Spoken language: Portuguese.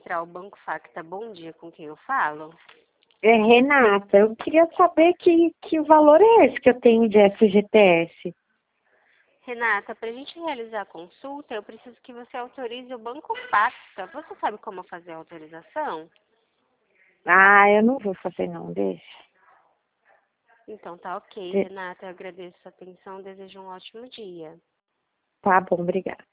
Central Banco Facta, bom dia, com quem eu falo? Renata, eu queria saber que valor é esse que eu tenho de FGTS. Renata, para a gente realizar a consulta, eu preciso que você autorize o Banco Facta. Você sabe como fazer a autorização? Ah, eu não vou fazer não, deixa. Então tá ok, De- Renata, eu agradeço a sua atenção, desejo um ótimo dia. Tá bom, obrigada.